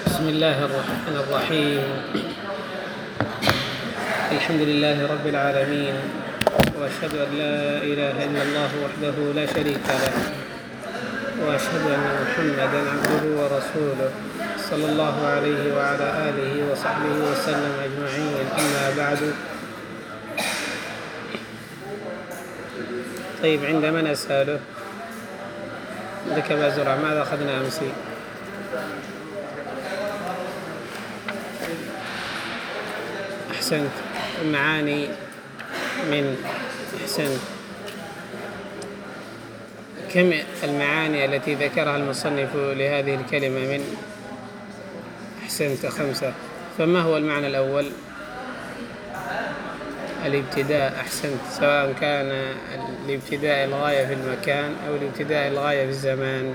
بسم الله الرحمن الرحيم. الحمد لله رب العالمين، وأشهد أن لا إله إلا الله وحده لا شريك له، وأشهد أن محمدًا عبده ورسوله صلى الله عليه وعلى آله وصحبه وسلم أجمعين. أما بعد، طيب عندما نسأله عندك أبا زرع ماذا أخذنا أمس؟ أحسنت. المعاني من أحسنت. كم المعاني التي ذكرها المصنف لهذه الكلمة؟ من أحسنت 5. فما هو المعنى الأول؟ الابتداء. أحسنت، سواء كان الابتداء الغاية في المكان أو الابتداء الغاية في الزمان.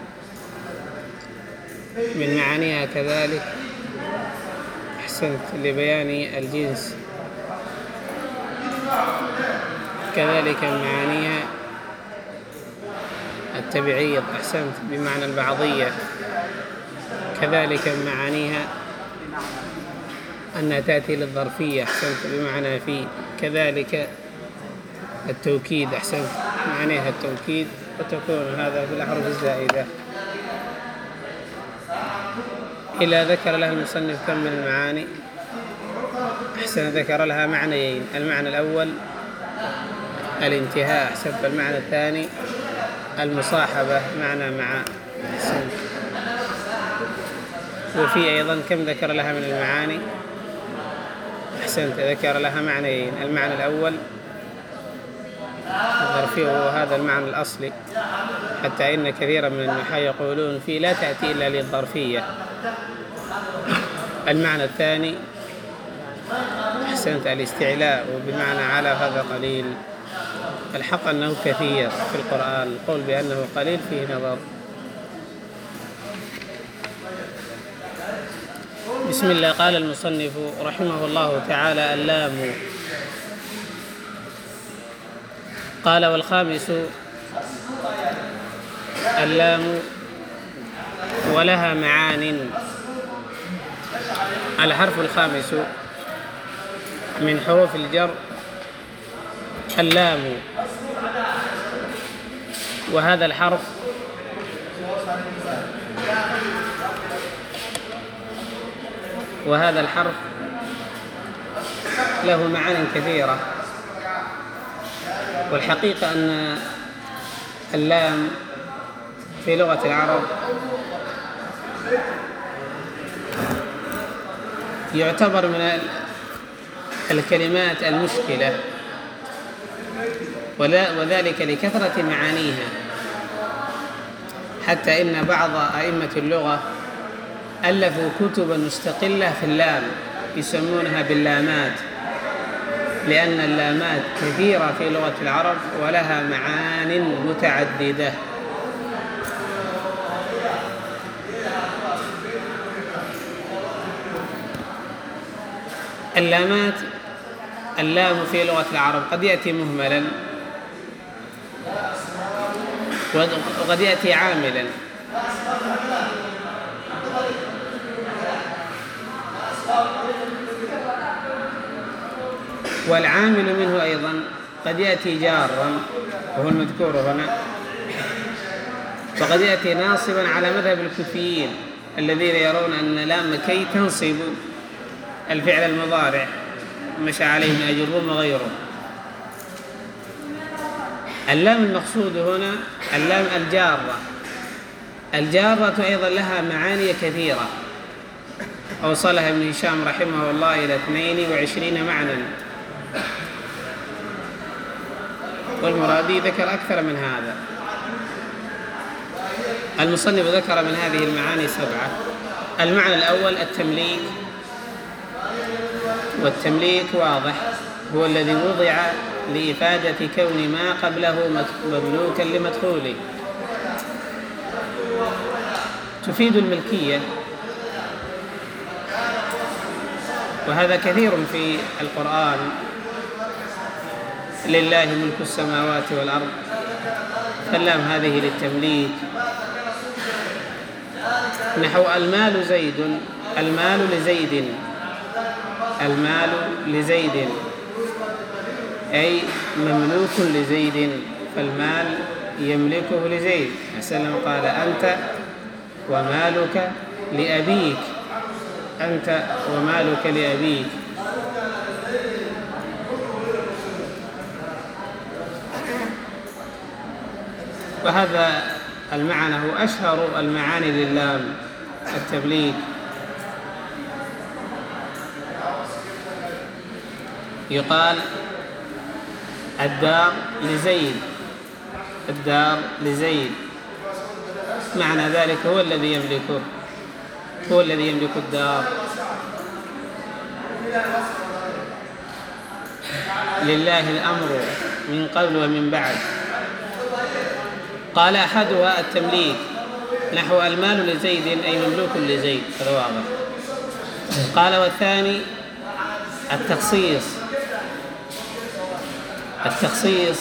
من معانيها كذلك أحسنت لبيان الجنس، كذلك من معانيها التبعيض. أحسنت، بمعنى البعضية. كذلك من معانيها أنها تأتي للظرفية. أحسنت، بمعنى في. كذلك التوكيد. أحسنت، معانيها التوكيد، وتكون هذا في الأحرف الزائدة. إلى ذكر لها المصنف كم من المعاني؟ أحسن، ذكر لها معنيين. المعنى الأول الانتهاء. أحسن. المعنى الثاني المصاحبة، معنى مع. أحسن. وفي أيضا كم ذكر لها من المعاني؟ أحسنت، ذكر لها معنيين. المعنى الأول الظرفي، وهو هذا المعنى الأصلي، حتى إن كثيرا من النحاة يقولون فيه لا تأتي إلا للظرفية. المعنى الثاني أحسنت الاستعلاء، وبمعنى على هذا قليل. الحق أنه كثير في القرآن، القول بأنه قليل فيه نظر. بسم الله. قال المصنف رحمه الله تعالى: اللام. قال: والخامس اللام ولها معان. الحرف الخامس من حروف الجر اللام، وهذا الحرف له معان كثيرة. والحقيقة أن اللام في لغة العرب يعتبر من الكلمات المشكلة، وذلك لكثرة معانيها، حتى إن بعض أئمة اللغة ألفوا كتبا مستقلة في اللام يسمونها باللامات، لأن اللامات كثيرة في لغة العرب ولها معان متعددة. اللامات، اللام في لغة العرب قد يأتي مهملا، وقد يأتي عاملا. والعامل منه أيضا قد يأتي جارا، وهو المذكور هنا، وقد يأتي ناصبا على مذهب الكوفيين الذين يرون أن لام كي تنصب الفعل المضارع، مشى عليه من أجل الرم وغيره. اللام المقصود هنا اللام الجارة. الجارة أيضا لها معاني كثيرة، أوصلها ابن هشام رحمه الله إلى 22 معنى، والمرادي ذكر أكثر من هذا. المصنف ذكر من هذه المعاني 7. المعنى الأول التمليك، والتمليك واضح، هو الذي وضع لإفادة كون ما قبله مملوكا لمدخوله، تفيد الملكية، وهذا كثير في القرآن. لله ملك السماوات والأرض، فاللام هذه للتمليك. نحو المال زيد، المال لزيد، المال لزيد أي مملوك لزيد، فالمال يملكه لزيد. وسلم قال أنت ومالك لأبيك، أنت ومالك لأبيك. وهذا المعنى هو أشهر المعاني للام التبليغ. يقال الدار لزيد، الدار لزيد، معنى ذلك هو الذي يملكه، هو الذي يملك الدار. لله الأمر من قبل ومن بعد. قال أحدها التمليك نحو المال لزيد أي مملوك لزيد، هذا واضح. قال والثاني التخصيص، التخصيص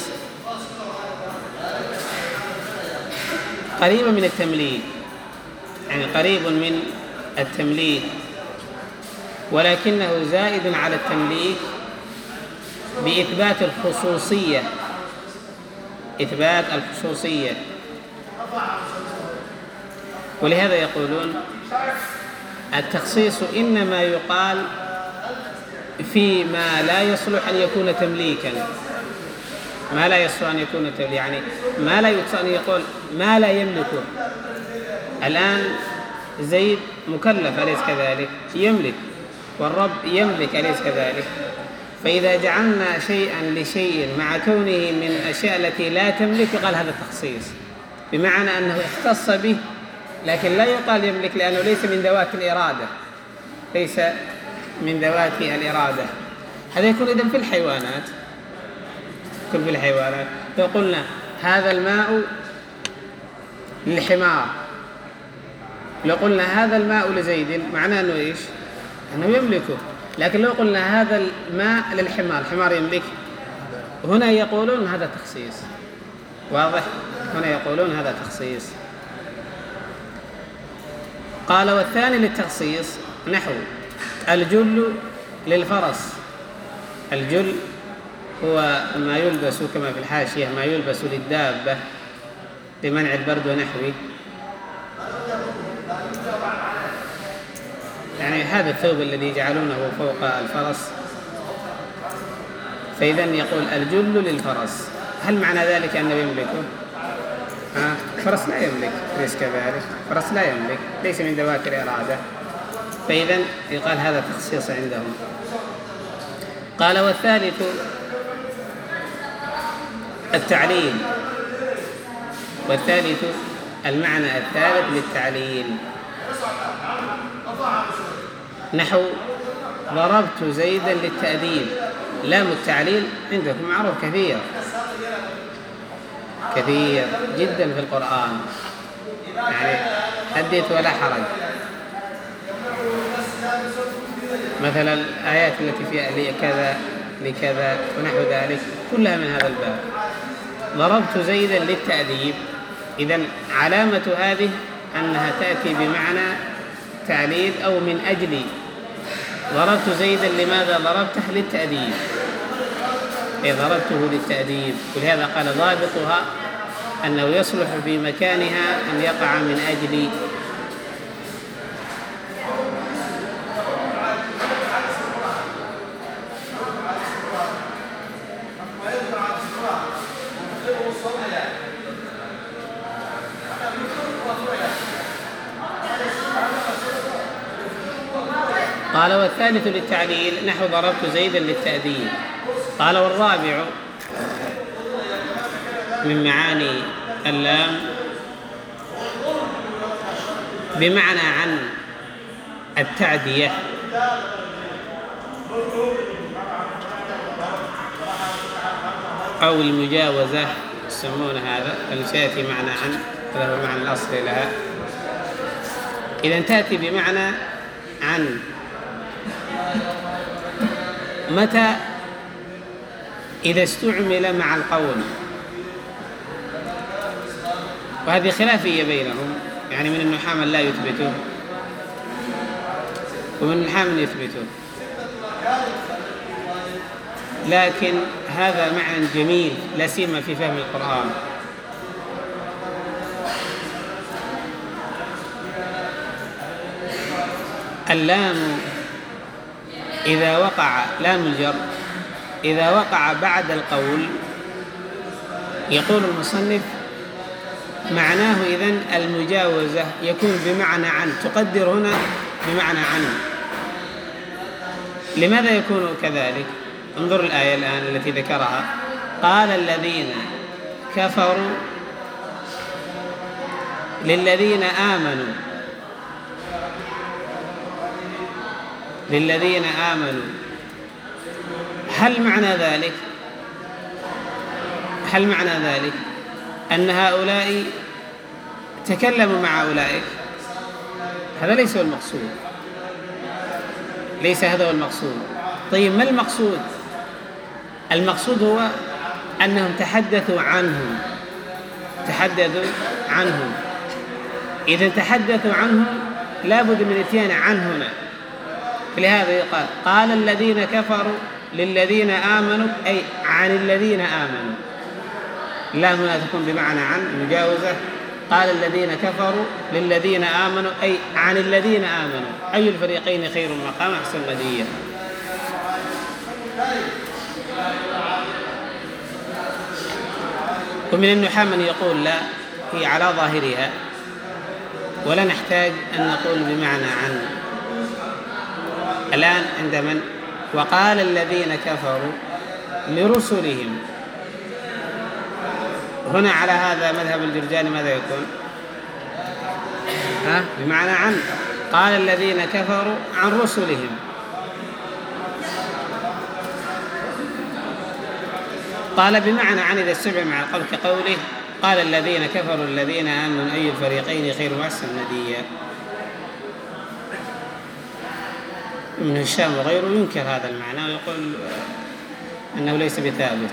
قريب من التمليك، يعني قريب من التمليك، ولكنه زائد على التمليك بإثبات الخصوصية، إثبات الخصوصية. ولهذا يقولون التخصيص إنما يقال فيما لا يصلح أن يكون تمليكا، ما لا يصلح أن يكون تمليكا، يعني ما لا يصلح أن يقول ما لا يملكه. الآن زيد مكلف أليس كذلك؟ يملك، والرب يملك أليس كذلك؟ فإذا جعلنا شيئا لشيء مع كونه من الأشياء التي لا تملك قال هذا تخصيص، بمعنى أنه اختص به، لكن لا يقال يملك لأنه ليس من ذوات الإرادة، ليس من ذوات الإرادة. هذا يكون إذن في الحيوانات، يكون في الحيوانات. لو قلنا هذا الماء للحمار، لو قلنا هذا الماء لزيد معناه أنه إيش؟ أنه يملكه. لكن لو قلنا هذا الماء للحمار، الحمار يملكه، هنا يقولون هذا تخصيص، واضح؟ هنا يقولون هذا تخصيص. قال والثاني للتخصيص نحو الجل للفرس، الجل هو ما يلبس كما في الحاشية، ما يلبس للدابة لمنع البرد ونحوه، يعني هذا الثوب الذي يجعلونه فوق الفرس. فإذا يقول الجل للفرس، هل معنى ذلك أنه يملكه؟ الفرس لا يملك، ليس كذلك، الفرس لا يملك، ليس من ذوات الإرادة. فإذا يقال هذا تخصيص عندهم. قال والثالث التعليل، والثالث المعنى الثالث للتعليل نحو ضربت زيدا للتأديب. لام التعليل عندكم معروف كثير كثير جدا في القرآن، يعني حدث ولا حرج. مثلا الآيات التي فيها لكذا لكذا ونحو ذلك كلها من هذا الباب. ضربت زيدا للتأديب، إذن علامة هذه أنها تأتي بمعنى تعليل أو من أجل. ضربت زيدا لماذا ضربته؟ للتأديب، أي ضربته للتأديب. ولهذا قال ضابطها أنه يصلح في مكانها أن يقع من أجل. قال والثالث للتعليل نحو ضربت زيدا للتأديب. قال والرابع من معاني اللام بمعنى عن التعدية أو المجاوزة يسمون هذا، فلسيأتي معنى عن، هذا هو المعنى الأصلي لها. إذا تأتي بمعنى عن متى؟ إذا استعمل مع القول، وهذه خلافية بينهم، يعني من النحاة من لا يثبته ومن النحاة من يثبتون. لكن هذا معنى جميل لا سيما في فهم القرآن. اللام إذا وقع، لام الجر إذا وقع بعد القول، يقول المصنف معناه إذن المجاوزة يكون بمعنى عن، تقدر هنا بمعنى عن. لماذا يكون كذلك؟ انظر الآية الآن التي ذكرها: قال الذين كفروا للذين آمنوا، للذين آمنوا. هل معنى ذلك أن هؤلاء تكلموا مع أولئك؟ هذا ليس هو المقصود، ليس هذا هو المقصود. طيب ما المقصود؟ المقصود هو أنهم تحدثوا عنهم، إذا تحدثوا عنهم لابد من اتيان عن هنا. لهذا يقال قال الذين كفروا للذين آمنوا، أي عن الذين آمنوا. لا هنا تكون بمعنى عن مجاوزة. قال الذين كفروا للذين آمنوا، أي عن الذين آمنوا. أي الفريقين خير مقام أحسن ندية. ومن النحاة من يقول لا، هي على ظاهرها ولا نحتاج أن نقول بمعنى عن. الآن عند من؟ وقال الذين كفروا لرسلهم، هنا على هذا مذهب الجرجاني ماذا يكون؟ بمعنى عن. قال الذين كفروا عن رسلهم. قال بمعنى عن إذا استبعد مع القول، كقوله قال الذين كفروا الذين آمنوا أي الفريقين خير وأحسن نديا. ابن هشام وغيره ينكر هذا المعنى ويقول أنه ليس بثابت.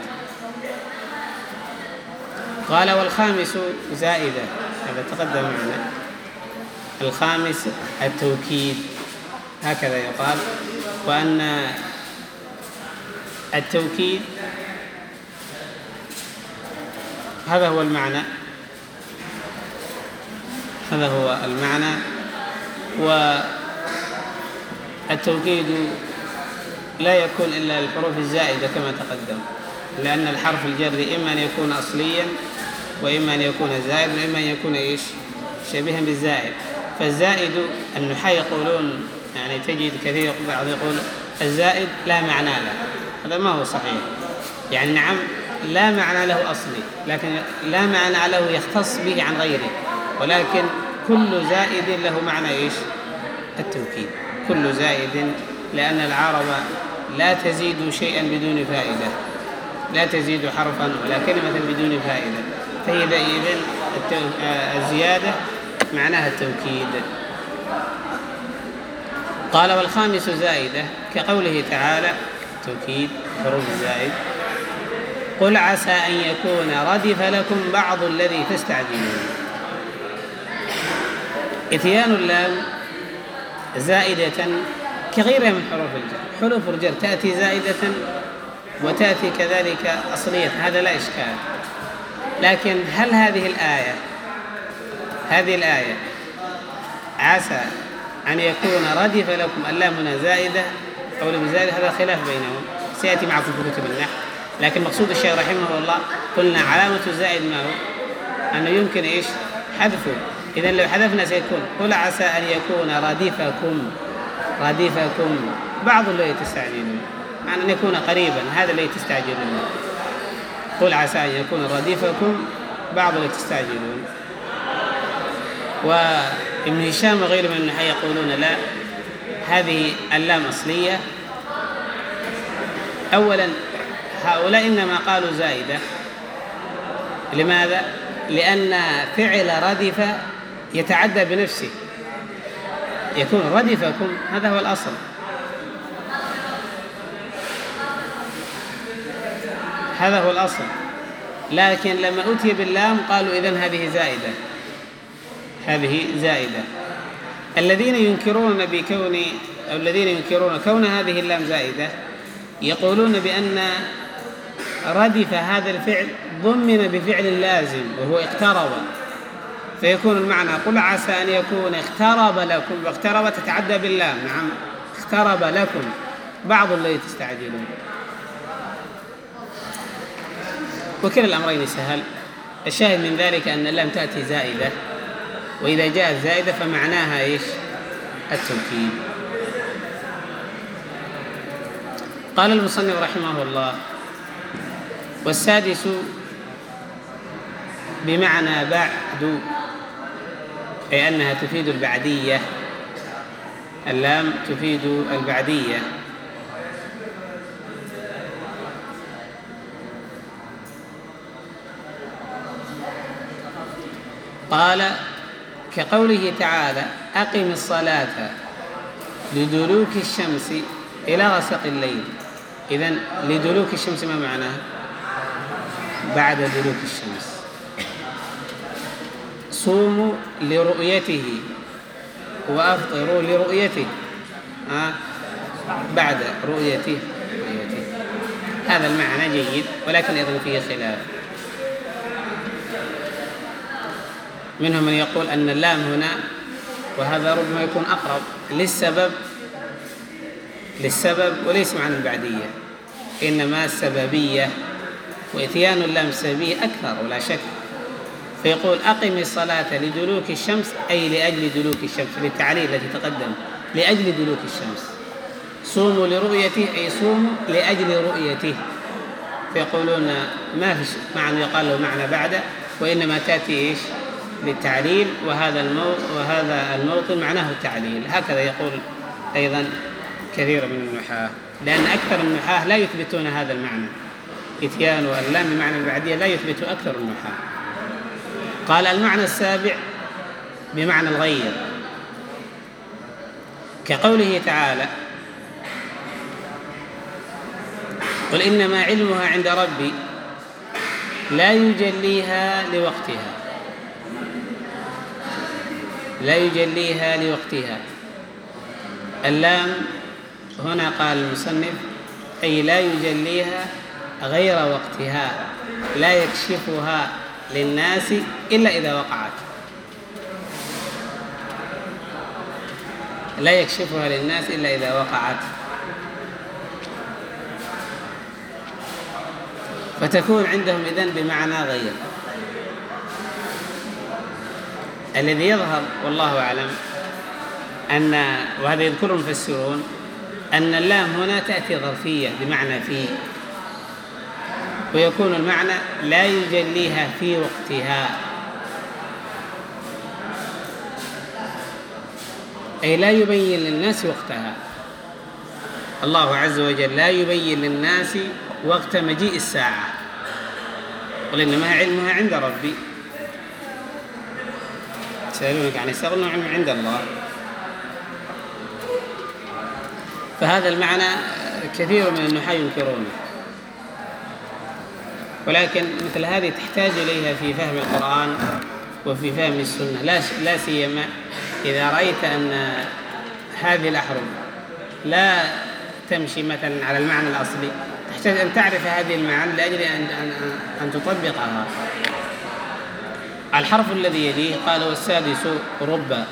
قال والخامس زائدة، هذا تقدم معنا. الخامس التوكيد، هكذا يقال. وأن التوكيد هذا هو المعنى، هذا هو المعنى. والتوكيد لا يكون إلا الحروف الزائدة كما تقدم، لأن الحرف الجر إما أن يكون أصليا وإما أن يكون زائد وإما أن يكون شبيها بالزائد. فالزائد النحاة يقولون، يعني تجد كثير بعض يقول الزائد لا معنى له. هذا ما هو صحيح. يعني نعم لا معنى له أصلي، لكن لا معنى له يختص به عن غيره، ولكن كل زائد له معنى التوكيد. كل زائد، لأن العرب لا تزيد شيئا بدون فائدة، لا تزيد حرفا ولا كلمة بدون فائدة، فإذا الزيادة معناها التوكيد. قال والخامس زائدة، كقوله تعالى توكيد حروف الزائد: قل عسى أن يكون ردف لكم بعض الذي تستعجلون. إتيان اللام زائدة كغيرها من حروف الجر. حروف الجر تأتي زائدة وتأتي كذلك أصلية، هذا لا إشكال. لكن هل هذه الآية عسى أن يكون ردف لكم، اللام هنا زائدة أو بزائدة، هذا خلاف بينهم سيأتي معكم في كتب النحو. لكن مقصود الشيخ رحمه الله قلنا علامة الزائد ما هو؟ أنه يمكن حذفه. إذن لو حذفنا سيكون قل عسى أن يكون رديفكم بعض الذي تستعجلون، معنى أن يكون قريبا، هذا الذي تستعجلون. قل عسى أن يكون رديفكم بعض الذي تستعجلون. وابن هشام وغيره من النحاة يقولون لا، هذه اللام أصلية. أولا هؤلاء إنما قالوا زائدة. لماذا؟ لأن فعل ردف يتعدى بنفسه، يكون ردفكم، هذا هو الأصل. هذا هو الأصل. لكن لما أتي باللام قالوا إذن هذه زائدة. الذين ينكرون بكون أو الذين ينكرون كون هذه اللام زائدة يقولون بأن ردف هذا الفعل ضمن بفعل لازم وهو اقترب، فيكون المعنى قل عسى أن يكون اقترب لكم، واقترب تتعدى باللام. نعم اقترب لكم بعض الذي تستعجلون. وكلا الأمرين سهل. الشاهد من ذلك أن اللام تأتي زائدة، وإذا جاءت زائدة فمعناها إيش؟ التوكيد. قال المصنف رحمه الله: والسادس بمعنى بعد، أي أنها تفيد البعدية، اللام تفيد البعدية. قال كقوله تعالى: أقم الصلاة لدلوك الشمس إلى غسق الليل. إذن لدلوك الشمس ما معناه؟ بعد دلوك الشمس. صوموا لرؤيته وأفطروا لرؤيته، بعد رؤيته. هذا المعنى جيد، ولكن أيضا فيه خلاف. منهم من يقول أن اللام هنا، وهذا ربما يكون أقرب، للسبب وليس معنى البعدية، إنما السببية، وإتيان اللام السببية أكثر ولا شك. فيقول أقم الصلاة لدلوك الشمس، أي لأجل دلوك الشمس، للتعليل التي تقدم، لأجل دلوك الشمس. صوموا لرؤيته، أي صوموا لأجل رؤيته. فيقولون ما في معنى يقال له معنى بعد، وإنما تأتي إيش؟ للتعليل، وهذا الموطن معناه التعليل. هكذا يقول أيضا كثير من النحاة، لأن أكثر النحاة لا يثبتون هذا المعنى، إتيان اللام بمعنى البعدية لا يثبت أكثر النحاة. قال المعنى السابع بمعنى الغير، كقوله تعالى: قل إنما علمها عند ربي لا يجليها لوقتها. لا يجليها لوقتها. اللام هنا قال المصنف أي لا يجليها غير وقتها، لا يكشفها للناس إلا إذا وقعت. لا يكشفها للناس إلا إذا وقعت، فتكون عندهم إذن بمعنى غير. الذي يظهر والله أعلم أن، وهذا يذكر المفسرون، أن اللام هنا تأتي ظرفية بمعنى في، ويكون المعنى لا يجليها في وقتها، أي لا يبين للناس وقتها. الله عز وجل لا يبين للناس وقت مجيء الساعة، قل إنما علمها عند ربي. يسألونك عن الساعة قل علمها عند الله. فهذا المعنى كثير من النحاة ينكرونه، ولكن مثل هذه تحتاج إليها في فهم القرآن وفي فهم السنة، لا سيما إذا رأيت أن هذه الأحرف لا تمشي مثلا على المعنى الأصلي، تحتاج أن تعرف هذه المعاني لأجل أن تطبقها. الحرف الذي يليه قال: والسادس رب.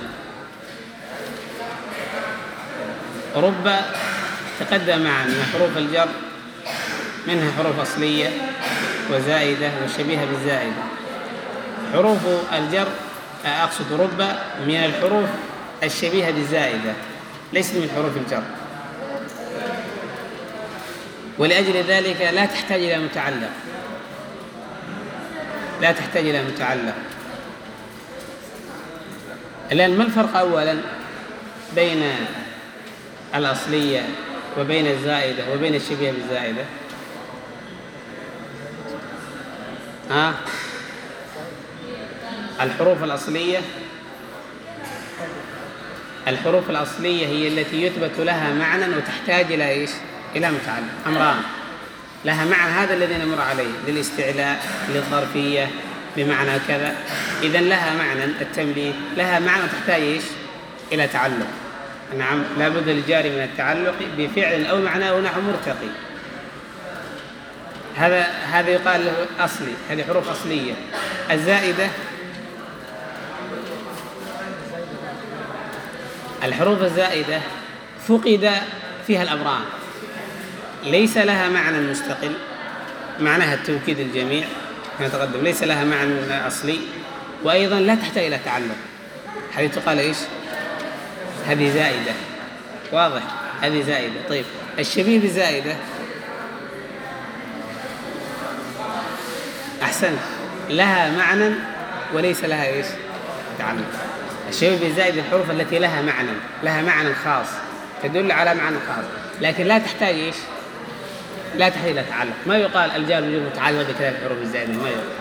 رب تقدم معنا حروف الجر، منها حروف أصلية وزائدة وشبيهة بالزائدة. حروف الجر أقصد رب من الحروف الشبيهة بالزائدة، ليست من حروف الجر، ولأجل ذلك لا تحتاج إلى متعلق، لا تحتاج إلى متعلق. الآن ما الفرق أولا بين الأصلية وبين الزائدة وبين الشبيهة بالزائدة؟ الحروف الأصلية هي التي يثبت لها معنى وتحتاج إلى إيش؟ إلى متعلق. أمران: لها معنى هذا الذي نمر عليه للاستعلاء، للظرفية بمعنى كذا، إذن لها معنى التمليك، لها معنى تحتاج إيش؟ إلى تعلق. نعم، لا بد للجار من التعلق بفعل أو معناه نحو مرتقي. هذا يقال له أصلي، هذه حروف أصلية. الزائدة، الحروف الزائدة فقد فيها الأمران، ليس لها معنى مستقل، معناها التوكيد الجميع كما تقدم، ليس لها معنى أصلي، وأيضا لا تحتاج إلى تعلق. هذه تقال إيش؟ هذه زائدة. واضح؟ هذه زائدة. طيب الشبيه بالزائدة، أحسن، لها معنى وليس لها إيش؟ تعلق. الشبيه بالزائدة الحروف التي لها معنى خاص، تدل على معنى خاص، لكن لا تحتاج إيش؟ لا تحتاج إلى تعلق. ما يقال الجار والمجرور متعلق بكذا الحروف الزائدة، ما يقال.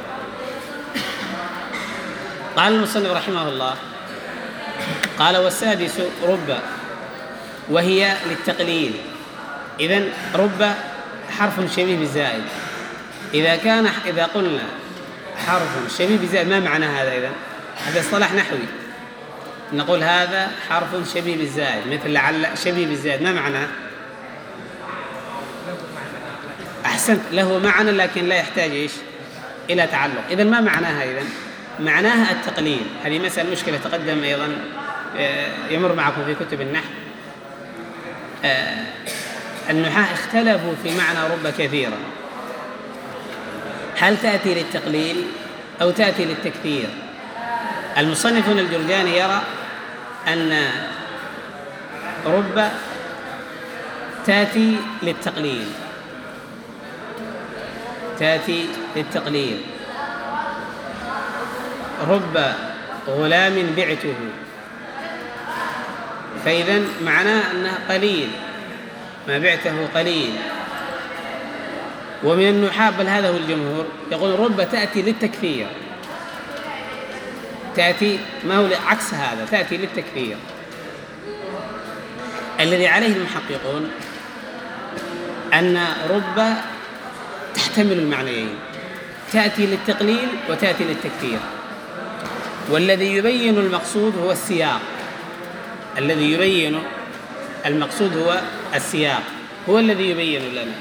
قال المصنف رحمه الله، قال والسادس رب، وهي للتقليل. إذن رب حرف شبيه بالزائد. إذا قلنا حرف شبيه بالزائد، ما معنى هذا؟ إذن هذا اصطلاح نحوي، نقول هذا حرف شبيه بالزائد، مثل لعل شبيه بالزائد، ما معناه؟ أحسنت، له معنى لكن لا يحتاج إيش؟ إلى تعلق. إذن ما معناها؟ إذن معناها التقليل. هذه مسألة مشكلة تقدم أيضا يمر معكم في كتب النحو. النحاة اختلفوا في معنى رب كثيرا، هل تأتي للتقليل أو تأتي للتكثير؟ المصنف الجرجاني يرى أن رب تأتي للتقليل. رب غلام بعته، فإذن معناه أنه قليل، ما بعته قليل. ومن النحاة، بل هذا هو الجمهور، يقول رب تأتي للتكثير، تأتي ما هو عكس هذا، تأتي للتكثير. الذي عليه المحققون أن رب تحتمل المعنيين، تأتي للتقليل وتأتي للتكثير. والذي يبين المقصود هو السياق، الذي يبين المقصود هو السياق، هو الذي يبين لنا.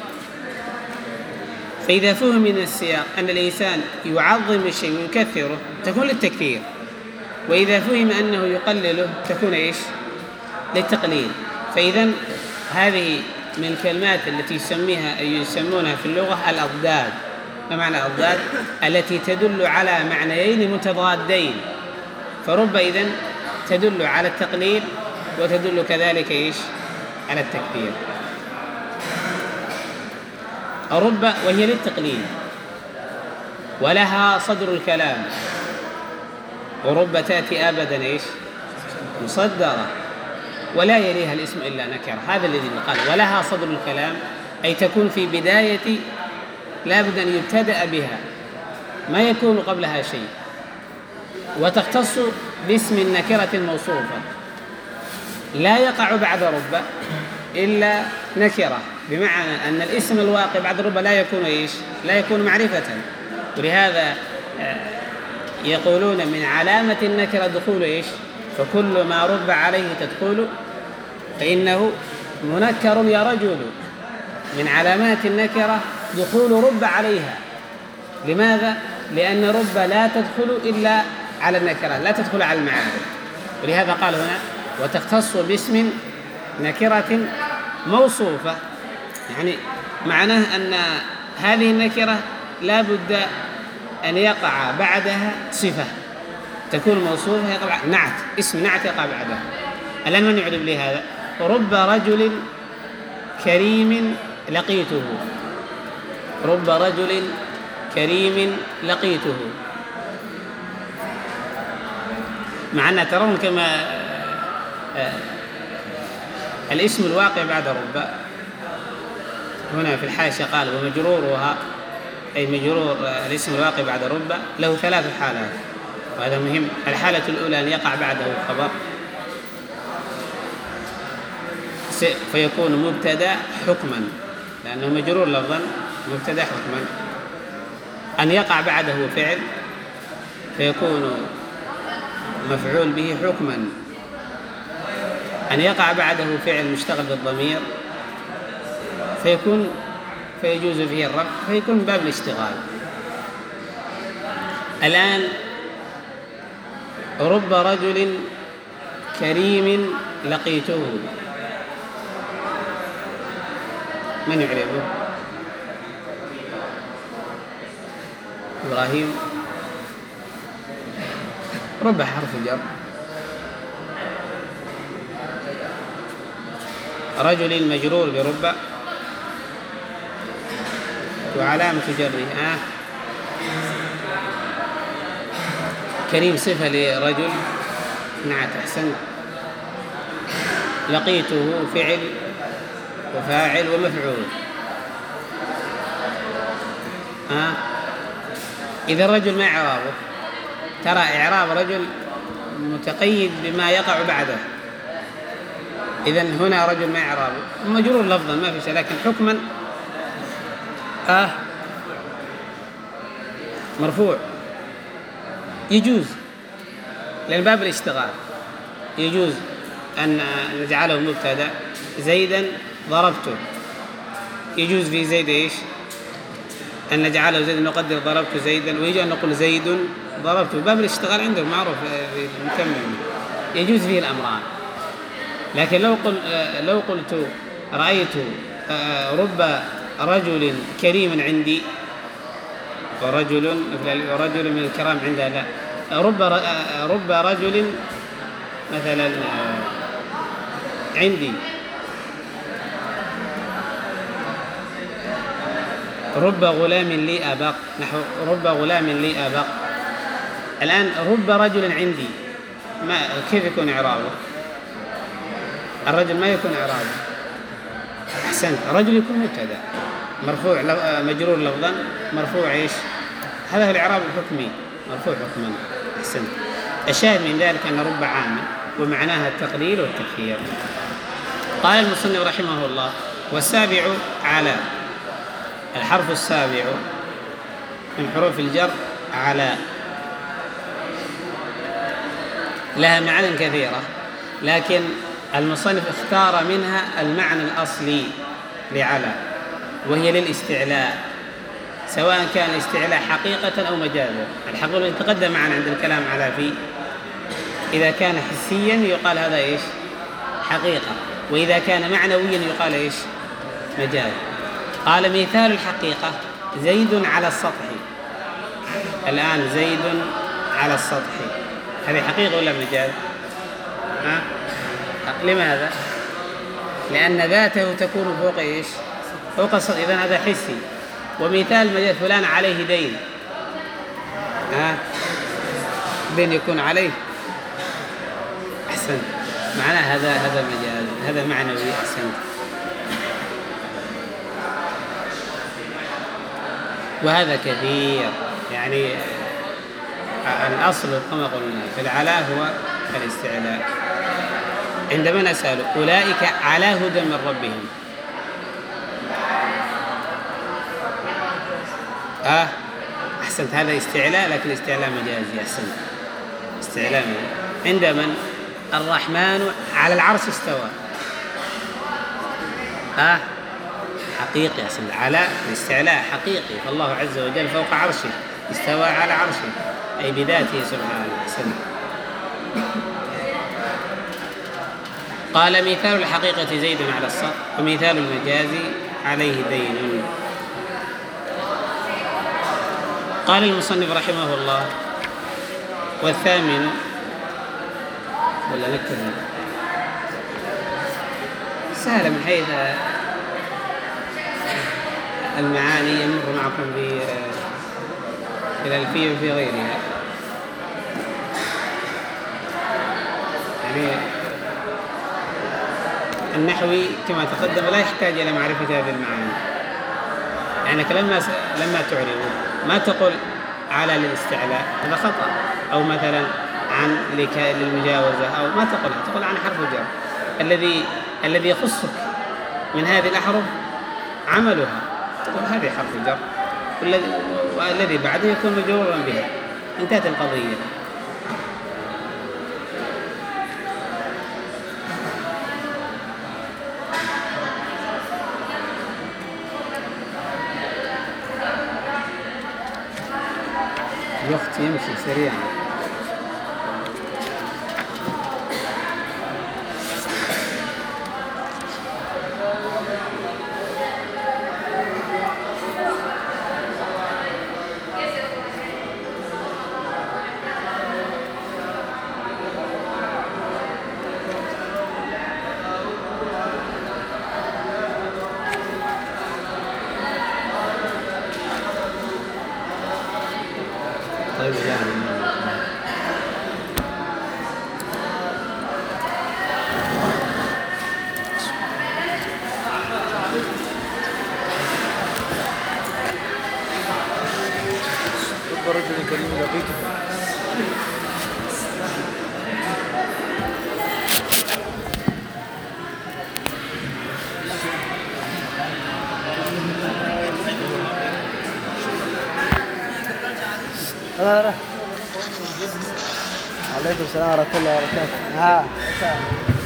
فإذا فهم من السياق أن الإنسان يعظم الشيء ويكثره تكون للتكثير، وإذا فهم أنه يقلله تكون إيش؟ للتقليل. فإذا هذه من الكلمات التي يسمونها في اللغة الأضداد. ما معنى الأضداد؟ التي تدل على معنيين متضادين. فرب إذن تدل على التقليل وتدل كذلك إيش؟ على التكثير. رب وهي للتقليل، ولها صدر الكلام، ورب تأتي أبدا إيش؟ مصدرة، ولا يليها الاسم إلا نكرة. هذا الذي قال ولها صدر الكلام، أي تكون في بداية، لا بد أن يبتدأ بها، ما يكون قبلها شيء، وتختص باسم النكرة الموصوفة، لا يقع بعد رب إلا نكرة، بمعنى أن الاسم الواقع بعد رب لا يكون إيش؟ لا يكون معرفة. ولهذا يقولون من علامة النكرة دخول إيش؟ فكل ما رب عليه تدخل فإنه منكر يا رجل. من علامات النكرة دخول رب عليها. لماذا؟ لأن رب لا تدخل إلا على النكرة، لا تدخل على المعارف. ولهذا قال هنا وتختص باسم نكرة موصوفة، يعني معناه أن هذه النكرة لا بد أن يقع بعدها صفة تكون موصوفة، يقع نعت، اسم نعت يقع بعدها. الآن من يعرف لي هذا؟ رب رجل كريم لقيته، رب رجل كريم لقيته، مع أن ترون كما الاسم الواقع بعد رب هنا في الحاشية قال ومجرورها، أي مجرور الاسم الواقع بعد رب له 3 حالات، وهذا مهم. الحالة الأولى أن يقع بعده الخبر فيكون مبتدأ حكما، لأنه مجرور لفظا، مبتدأ حكما. أن يقع بعده فعل فيكون مفعول به حكما. أن يقع بعده فعل مشتغل بالضمير فيجوز فيه الرفع فيكون باب الاشتغال. الآن رب رجل كريم لقيته، من يعرفه؟ إبراهيم. رب حرف جر، رجل مجرور برب وعلامة جره كريم صفة لرجل، نعت أحسن. لقيته فعل وفاعل ومفعول. إذا الرجل ما إعرابه؟ ترى إعراب رجل متقيد بما يقع بعده. إذن هنا رجل ما إعرابه مجرور لفظا ما في شيء، لكن حكما مرفوع يجوز، لأن باب الاشتغال يجوز أن نجعله مبتدأ. زيدا ضربته، يجوز في زيد إيش؟ أن نجعله زيدا، نقدر ضربت زيدا، ويجوز أن نقول زيد ضربته. باب الاشتغال عندهم معروف مكمل، يجوز فيه الأمران. لكن لو قلت رأيت رب رجل كريم عندي ورجل من الكرام عندها، لا، رب رجل مثلا عندي، رب غلام لي أبق، نحو رب غلام لي أبق. الآن رب رجل عندي كيف يكون إعرابه؟ الرجل ما يكون إعرابه. أحسنت، الرجل يكون مبتدأ مرفوع مجرور لفظا مرفوع إيش؟ هذا هو الإعراب الحكمي، مرفوع حكما. أحسنت. الشاهد من ذلك أن رب عامل ومعناها التقليل والتكثير. قال المصنف رحمه الله: والسابع على، الحرف السابع من حروف الجر على، لها معاني كثيرة، لكن المصنف اختار منها المعنى الأصلي لعلى، وهي للاستعلاء، سواء كان الاستعلاء حقيقة أو مجازا. الحقيقة تقدم معنا عند الكلام على في، إذا كان حسيا يقال هذا إيش؟ حقيقة، وإذا كان معنويا يقال إيش؟ مجاز. قال: مثال الحقيقة زيد على السطح. الآن زيد على السطح، هذه حقيقة ولا مجاز؟ لماذا؟ لأن ذاته تكون فوق إيش؟ فوق السطح، إذن هذا حسي. ومثال مجاز: فلان عليه دين، دين يكون عليه. أحسن، معناه هذا مجاز، هذا معنوي. أحسن. وهذا كثير، يعني الأصل كما قلنا في العلاء هو الاستعلاء. عندما نسأل أولئك على هدى من ربهم، أحسنت، هذا استعلاء، لكن استعلاء مجازي. أحسنت، استعلاء مجازي. عندما الرحمن على العرش استوى، حقيقي. أحسنت، على الاستعلاء حقيقي، فالله عز وجل فوق عرشه، استوى على عرشه، أي بذاته سبحانه. أحسنت. قال: مثال الحقيقة زيد على السطح، ومثال المجاز عليه دين. قال المصنف رحمه الله: والثامن، ولا نكتب سهل من حيث المعاني، يمر معكم في الألفية وفي غيرها، يعني النحوي كما تقدم لا يحتاج إلى معرفة هذه المعاني. يعني لما تعرف ما تقول على للاستعلاء، هذا خطأ، أو مثلا عن للمجاوزة، أو ما تقول عن حرف الجر الذي يخصك من هذه الأحرف عملها، تقول هذه حرف الجر، والذي بعده يكون مجرورا بها، انتهت القضية. الوقت يمشي سريعا. طيب يعني رب رجل كريم لقيته. عليكم السلام ورحمة الله وبركاته.